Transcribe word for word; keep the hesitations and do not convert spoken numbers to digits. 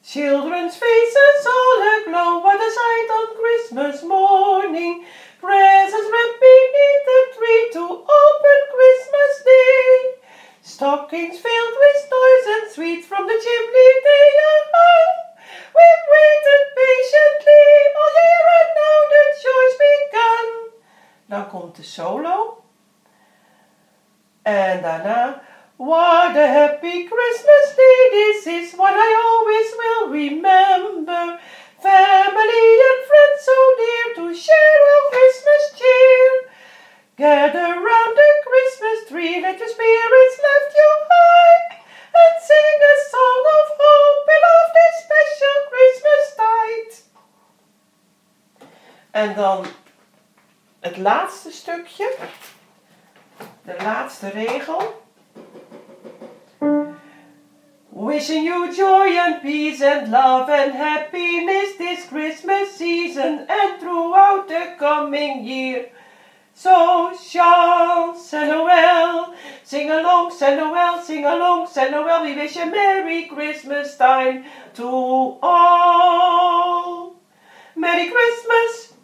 Children's faces all aglow by the sight on Christmas morning. Presents wrapped beneath the tree to open Christmas Day. Stockings filled with toys and sweets from the chimney they are hung. We've waited patiently all year and now the joy's begun. Dan komt de solo. En daarna. What a happy Christmas day, this is what I always will remember. Family and friends so dear to share our Christmas cheer. Gather round the Christmas tree, let your spirits lift you high. And sing a song of hope and of this special Christmas tide. En dan het laatste stukje. De laatste regel. Wishing you joy and peace and love and happiness this Christmas season and throughout the coming year. So shall Saint Noel sing along, Saint Noel, sing along, Saint Noel. We wish a Merry Christmas time to all. Merry Christmas.